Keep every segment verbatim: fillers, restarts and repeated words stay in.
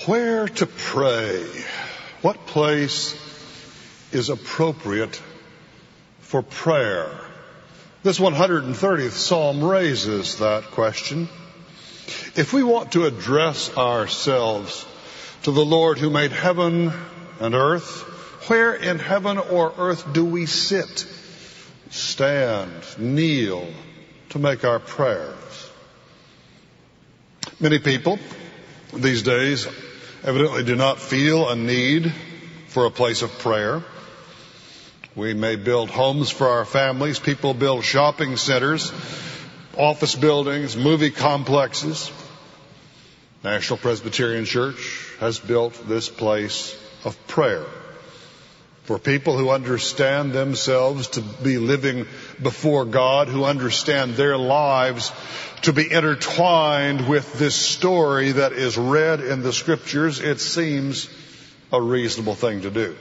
Where to pray? What place is appropriate for prayer? This one hundred thirtieth Psalm raises that question. If we want to address ourselves to the Lord who made heaven and earth, where in heaven or earth do we sit, stand, kneel to make our prayers? Many people these days evidently do not feel a need for a place of prayer. We may build homes for our families. People build shopping centers, office buildings, movie complexes. National Presbyterian Church has built this place of prayer for people who understand themselves to be living before God, who understand their lives to be intertwined with this story that is read in the Scriptures. It seems a reasonable thing to do.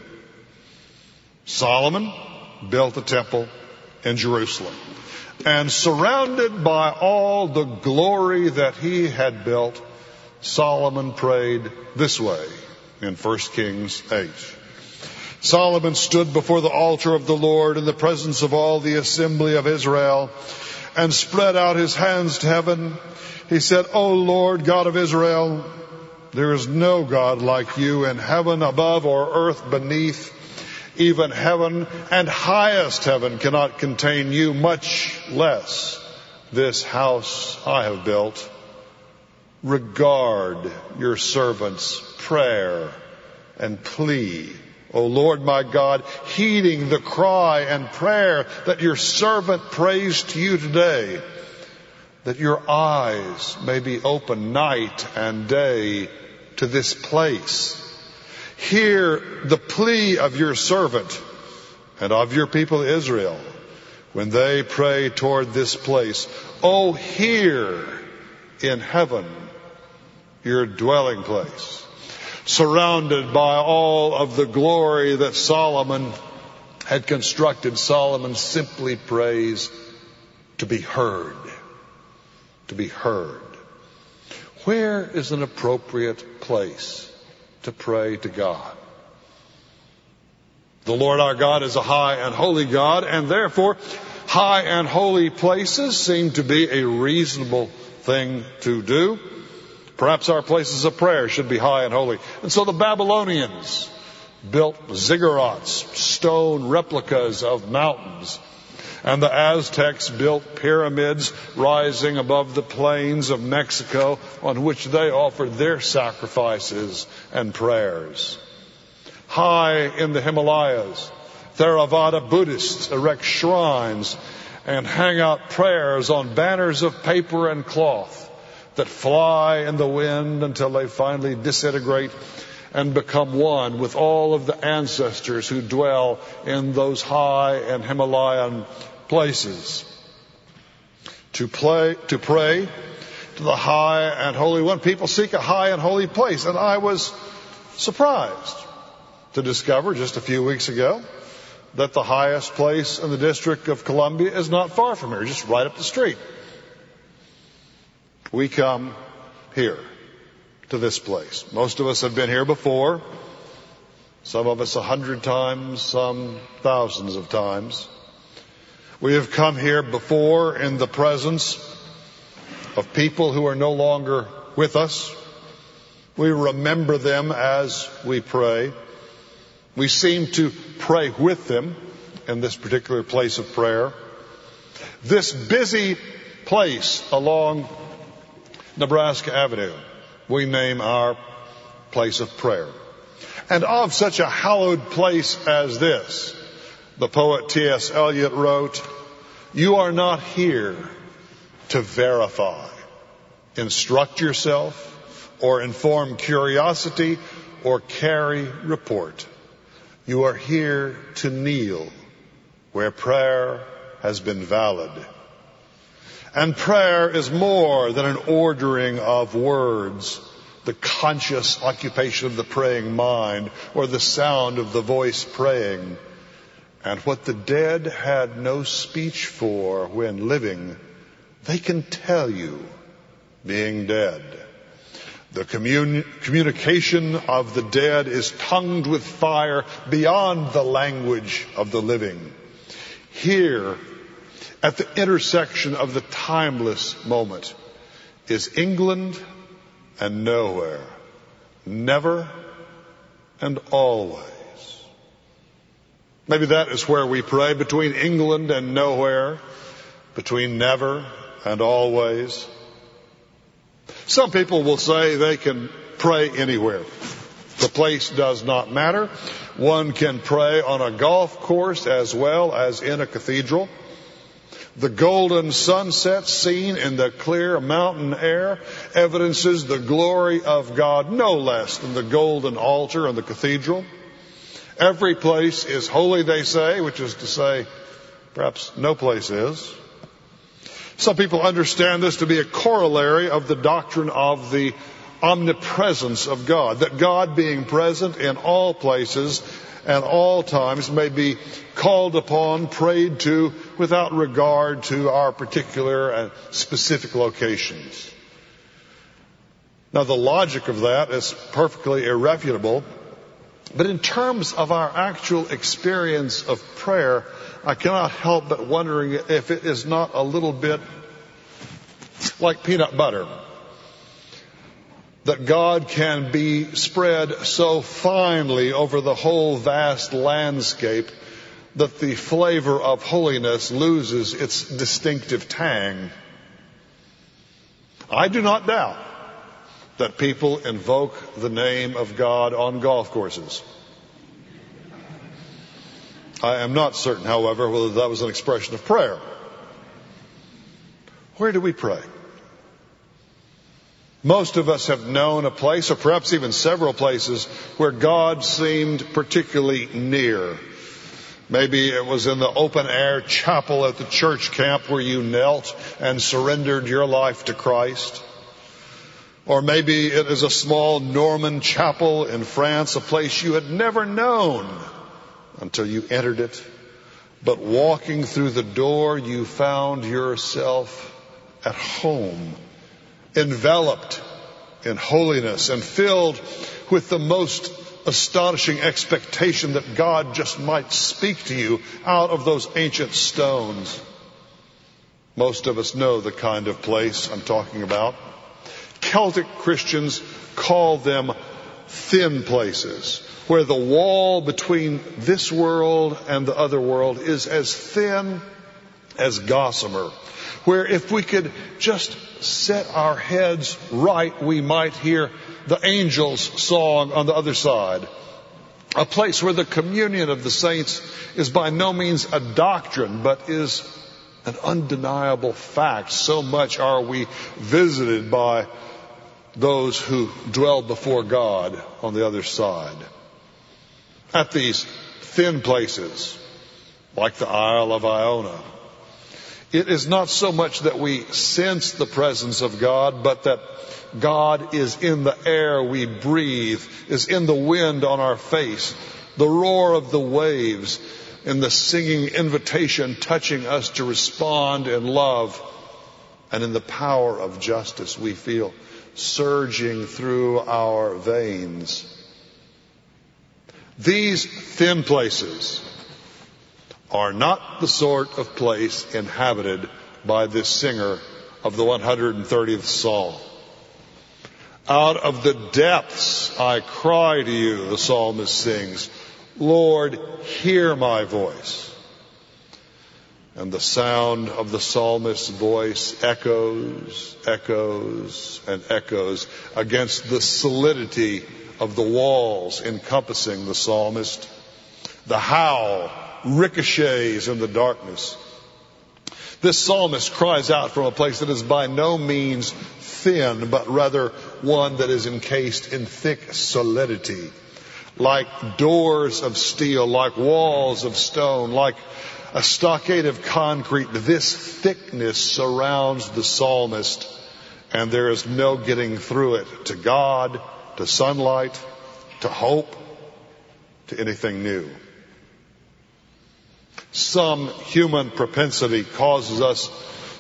Solomon built a temple in Jerusalem, and surrounded by all the glory that he had built, Solomon prayed this way in First Kings eight. Solomon stood before the altar of the Lord in the presence of all the assembly of Israel and spread out his hands to heaven. He said, O Lord, God of Israel, there is no God like you in heaven above or earth beneath. Even heaven and highest heaven cannot contain you, much less this house I have built. Regard your servant's prayer and plea, O Lord my God, heeding the cry and prayer that your servant prays to you today, that your eyes may be open night and day to this place. Hear the plea of your servant and of your people Israel when they pray toward this place. Oh, hear in heaven your dwelling place. Surrounded by all of the glory that Solomon had constructed, Solomon simply prays to be heard. To be heard. Where is an appropriate place to pray to God? The Lord our God is a high and holy God, and therefore high and holy places seem to be a reasonable thing to do. Perhaps our places of prayer should be high and holy. And so the Babylonians built ziggurats, stone replicas of mountains. And the Aztecs built pyramids rising above the plains of Mexico on which they offered their sacrifices and prayers. High in the Himalayas, Theravada Buddhists erect shrines and hang out prayers on banners of paper and cloth that fly in the wind until they finally disintegrate and become one with all of the ancestors who dwell in those high and Himalayan places. To play, to pray to the high and holy one, people seek a high and holy place. And I was surprised to discover just a few weeks ago that the highest place in the District of Columbia is not far from here, just right up the street. We come here to this place. Most of us have been here before. Some of us a hundred times, some thousands of times. We have come here before in the presence of people who are no longer with us. We remember them as we pray. We seem to pray with them in this particular place of prayer. This busy place along Nebraska Avenue, we name our place of prayer. And of such a hallowed place as this, the poet T S Eliot wrote, you are not here to verify, instruct yourself, or inform curiosity, or carry report. You are here to kneel where prayer has been valid. And prayer is more than an ordering of words, the conscious occupation of the praying mind, or the sound of the voice praying. And what the dead had no speech for when living, they can tell you being dead. The commun- communication of the dead is tongued with fire beyond the language of the living. Here, at the intersection of the timeless moment, is England and nowhere, never and always. Maybe that is where we pray, between England and nowhere, between never and always. Some people will say they can pray anywhere. The place does not matter. One can pray on a golf course as well as in a cathedral. The golden sunset seen in the clear mountain air evidences the glory of God no less than the golden altar in the cathedral. Every place is holy, they say, which is to say, perhaps no place is. Some people understand this to be a corollary of the doctrine of the omnipresence of God, that God being present in all places and all times may be called upon, prayed to, without regard to our particular and specific locations. Now, the logic of that is perfectly irrefutable, but in terms of our actual experience of prayer, I cannot help but wondering if it is not a little bit like peanut butter. That God can be spread so finely over the whole vast landscape that the flavor of holiness loses its distinctive tang. I do not doubt that people invoke the name of God on golf courses. I am not certain, however, whether that was an expression of prayer. Where do we pray? Most of us have known a place, or perhaps even several places, where God seemed particularly near. Maybe it was in the open-air chapel at the church camp where you knelt and surrendered your life to Christ. Or maybe it is a small Norman chapel in France, a place you had never known until you entered it. But walking through the door, you found yourself at home, enveloped in holiness and filled with the most astonishing expectation that God just might speak to you out of those ancient stones. Most of us know the kind of place I'm talking about. Celtic Christians call them thin places, where the wall between this world and the other world is as thin as gossamer, where if we could just set our heads right, we might hear the angels' song on the other side. A place where the communion of the saints is by no means a doctrine, but is an undeniable fact. So much are we visited by those who dwell before God on the other side. At these thin places, like the Isle of Iona, it is not so much that we sense the presence of God, but that God is in the air we breathe, is in the wind on our face, the roar of the waves, in the singing invitation touching us to respond in love, and in the power of justice we feel surging through our veins. These thin places are not the sort of place inhabited by this singer of the one hundred thirtieth Psalm. Out of the depths I cry to you, the psalmist sings, Lord, hear my voice. And the sound of the psalmist's voice echoes, echoes, and echoes against the solidity of the walls encompassing the psalmist. The howl ricochets in the darkness. This psalmist cries out from a place that is by no means thin, but rather one that is encased in thick solidity. Like doors of steel, like walls of stone, like a stockade of concrete, this thickness surrounds the psalmist, and there is no getting through it to God, to sunlight, to hope, to anything new. Some human propensity causes us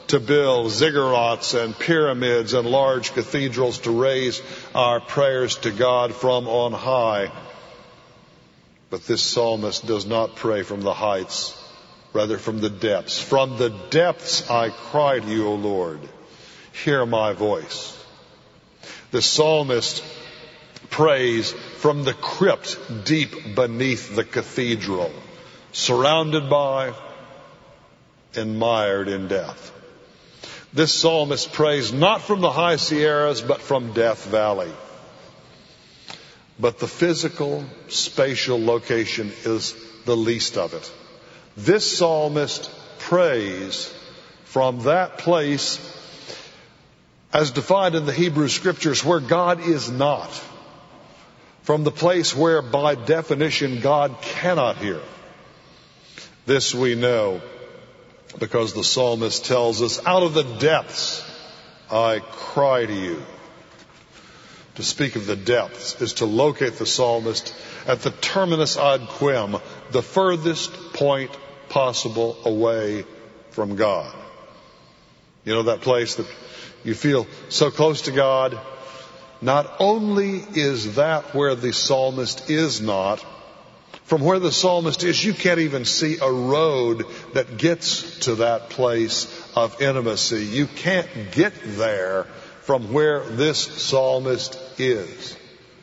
to build ziggurats and pyramids and large cathedrals to raise our prayers to God from on high. But this psalmist does not pray from the heights, rather from the depths. From the depths I cry to you, O Lord. Hear my voice. The psalmist prays from the crypt deep beneath the cathedral, surrounded by and mired in death. This psalmist prays not from the high Sierras, but from Death Valley. But the physical, spatial location is the least of it. This psalmist prays from that place, as defined in the Hebrew Scriptures, where God is not. From the place where, by definition, God cannot hear. This we know because the psalmist tells us, out of the depths I cry to you. To speak of the depths is to locate the psalmist at the terminus ad quem, the furthest point possible away from God. You know, that place that you feel so close to God. Not only is that where the psalmist is not, from where the psalmist is, you can't even see a road that gets to that place of intimacy. You can't get there from where this psalmist is.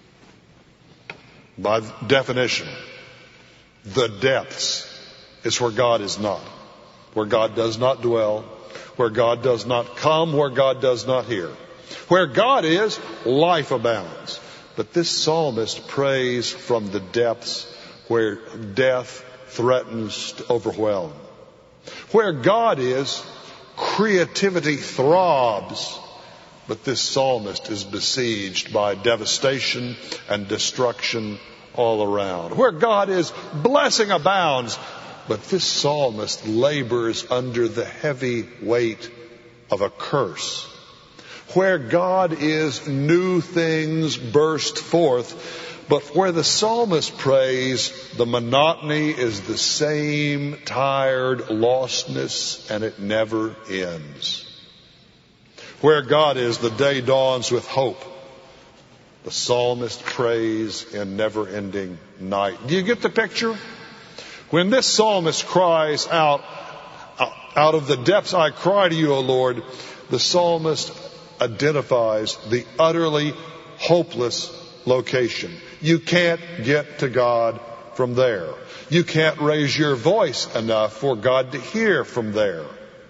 By definition, the depths is where God is not, where God does not dwell, where God does not come, where God does not hear. Where God is, life abounds. But this psalmist prays from the depths where death threatens to overwhelm. Where God is, creativity throbs. But this psalmist is besieged by devastation and destruction all around. Where God is, blessing abounds. But this psalmist labors under the heavy weight of a curse. Where God is, new things burst forth. But where the psalmist prays, the monotony is the same tired lostness, and it never ends. Where God is, the day dawns with hope. The psalmist prays in never-ending night. Do you get the picture? When this psalmist cries out, out of the depths I cry to you, O Lord, the psalmist identifies the utterly hopeless location. You can't get to God from there. You can't raise your voice enough for God to hear from there.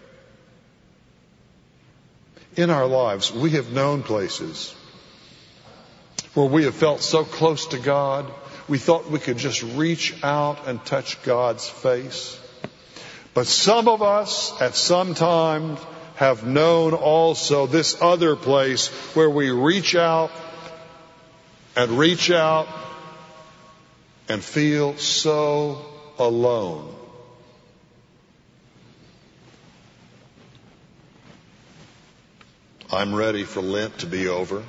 In our lives, we have known places where we have felt so close to God, we thought we could just reach out and touch God's face. But some of us at some time have known also this other place where we reach out and reach out and feel so alone. I'm ready for Lent to be over.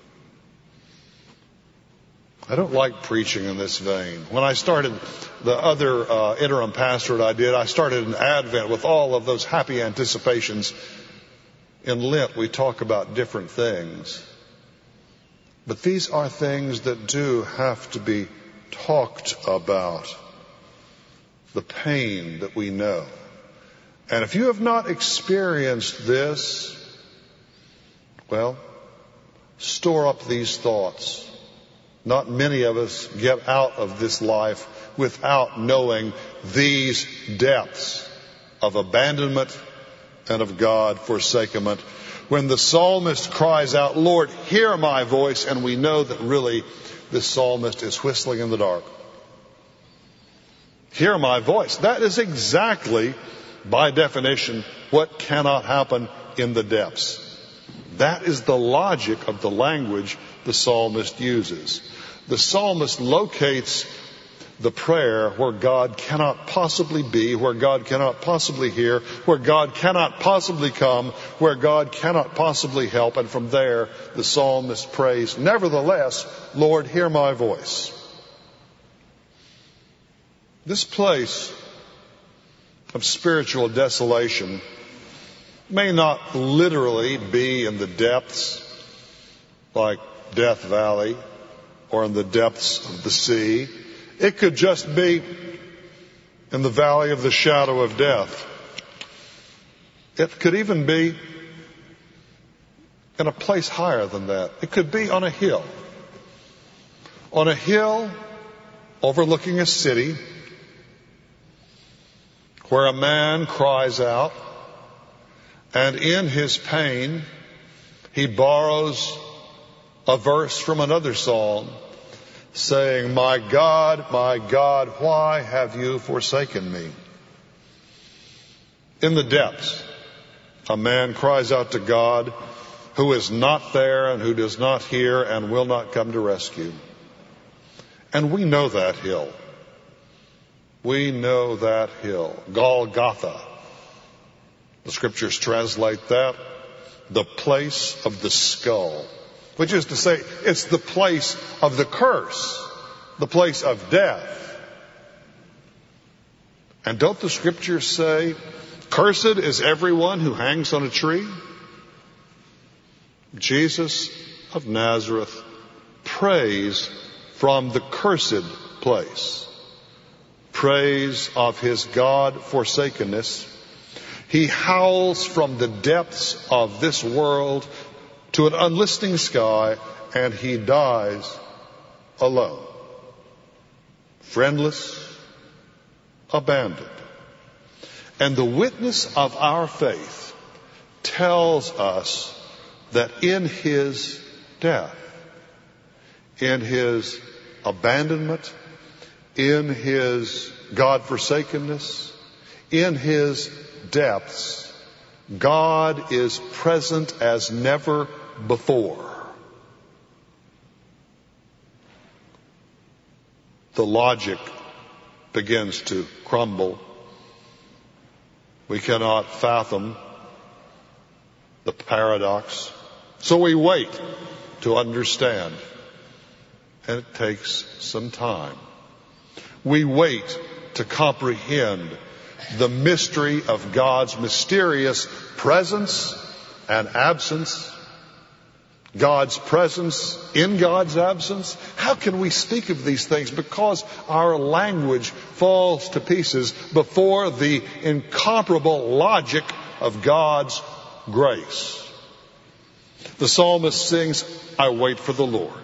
I don't like preaching in this vein. When I started the other uh, interim pastorate I did, I started an Advent with all of those happy anticipations. In Lent, we talk about different things. But these are things that do have to be talked about. The pain that we know. And if you have not experienced this, well, store up these thoughts. Not many of us get out of this life without knowing these depths of abandonment and of God forsakement. When the psalmist cries out, Lord, hear my voice, and we know that really this psalmist is whistling in the dark. Hear my voice. That is exactly, by definition, what cannot happen in the depths. That is the logic of the language the psalmist uses. The psalmist locates the prayer where God cannot possibly be, where God cannot possibly hear, where God cannot possibly come, where God cannot possibly help. And from there, the psalmist prays, nevertheless, Lord, hear my voice. This place of spiritual desolation may not literally be in the depths like Death Valley or in the depths of the sea. It could just be in the valley of the shadow of death. It could even be in a place higher than that. It could be on a hill. On a hill overlooking a city where a man cries out, and in his pain he borrows a verse from another psalm saying, "My God, my God, why have you forsaken me?" In the depths, a man cries out to God who is not there and who does not hear and will not come to rescue. And we know that hill. We know that hill. Golgotha. The scriptures translate that the place of the skull, which is to say, it's the place of the curse, the place of death. And don't the scriptures say, cursed is everyone who hangs on a tree? Jesus of Nazareth prays from the cursed place, prays of his God-forsakenness. He howls from the depths of this world to an unlistening sky, and he dies alone, friendless, abandoned. And the witness of our faith tells us that in his death, in his abandonment, in his God-forsakenness, in his depths, God is present as never before. The logic begins to crumble. We cannot fathom the paradox. So we wait to understand. And it takes some time. We wait to comprehend the mystery of God's mysterious presence and absence. God's presence in God's absence. How can we speak of these things? Because our language falls to pieces before the incomparable logic of God's grace. The psalmist sings, "I wait for the Lord."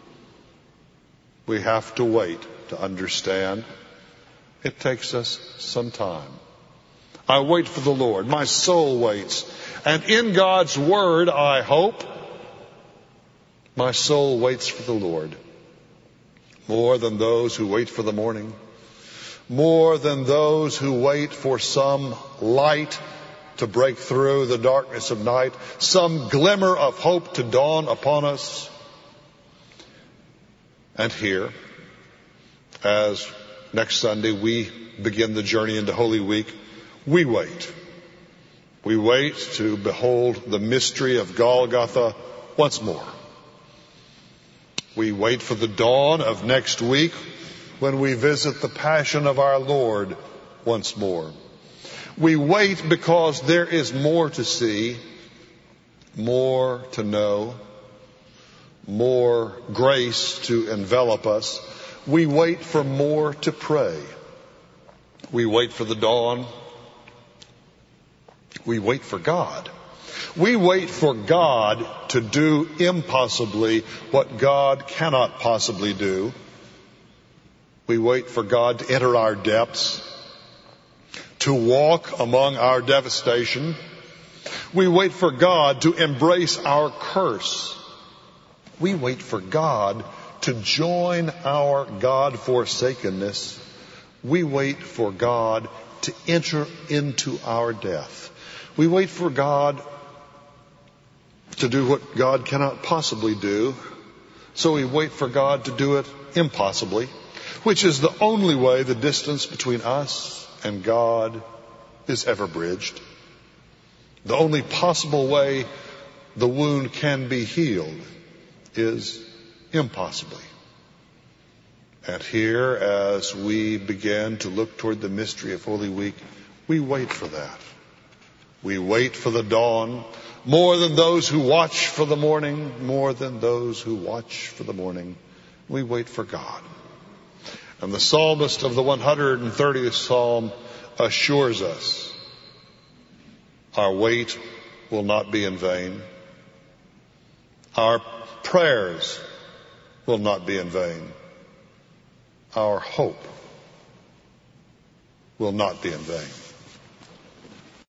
We have to wait to understand. It takes us some time. I wait for the Lord. My soul waits. And in God's word, I hope. My soul waits for the Lord. More than those who wait for the morning. More than those who wait for some light to break through the darkness of night. Some glimmer of hope to dawn upon us. And here, as next Sunday we begin the journey into Holy Week, we wait. We wait to behold the mystery of Golgotha once more. We wait for the dawn of next week when we visit the Passion of our Lord once more. We wait because there is more to see, more to know, more grace to envelop us. We wait for more to pray. We wait for the dawn. We wait for God. We wait for God to do impossibly what God cannot possibly do. We wait for God to enter our depths, to walk among our devastation. We wait for God to embrace our curse. We wait for God to join our God-forsakenness. We wait for God to enter into our death. We wait for God to do what God cannot possibly do. So we wait for God to do it impossibly, which is the only way the distance between us and God is ever bridged. The only possible way the wound can be healed is impossibly. And here, as we begin to look toward the mystery of Holy Week, we wait for that. We wait for the dawn more than those who watch for the morning, more than those who watch for the morning. We wait for God. And the psalmist of the one hundred thirtieth Psalm assures us our wait will not be in vain. Our prayers will not be in vain. Our hope will not be in vain.